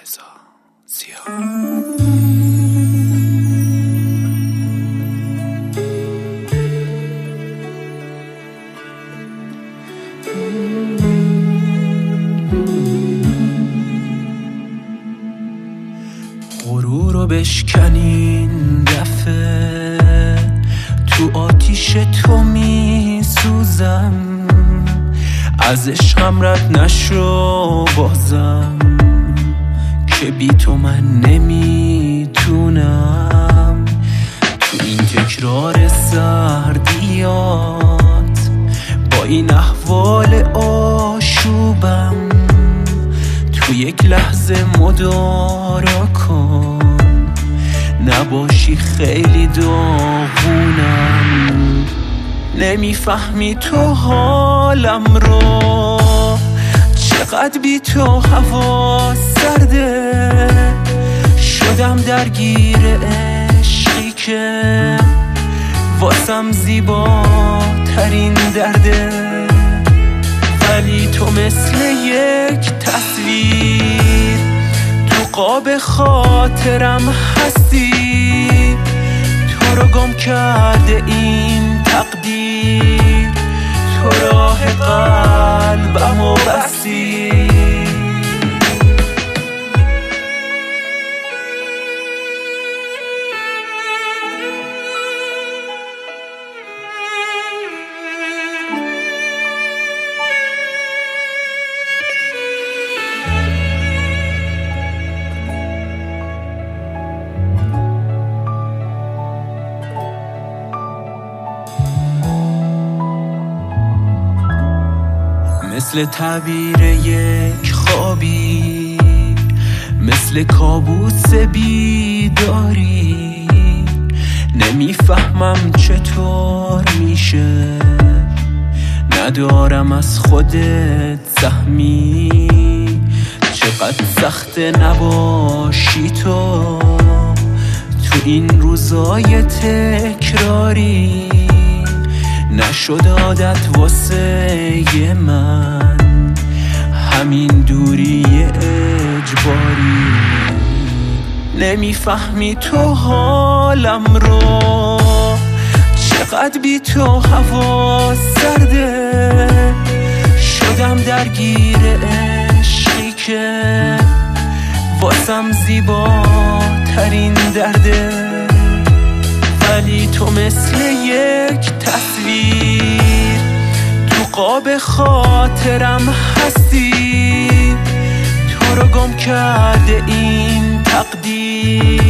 رضا ضیا. غرور رو بشکنین دفعه، تو آتیش تو می سوزم، از عشقم رد نشو بازم، که بی تو من نمیتونم. تو این تکرار سردیات، با این احوال آشوبم، تو یک لحظه مدارا کن، نباشی خیلی داغونم. نمیفهمی تو حالم رو، چقدر بی تو هوا سرده، شدم درگیر عشقی که واسم زیباترین درده. ولی تو مثل یک تصویر تو قاب خاطرم هستی، تو رو گم کرده این تقدیر، تو راه قلبمو بستی. مثل تعبیر یک خوابی، مثل کابوس بیداری، نمیفهمم چطور میشه ندارم از خودت سهمی. چقدر سخت نباشی تو این روزای تکراری، نشد عادت واسه من همین دوری اجباری. نمیفهمی تو حالم رو، چقدر بی تو هوا سرده، شدم درگیر عشقی که واسم زیباترین درده. ولی تو مثل یک تصویر تو قاب خاطرم هستی، تو رو گم کرده این تقدیر،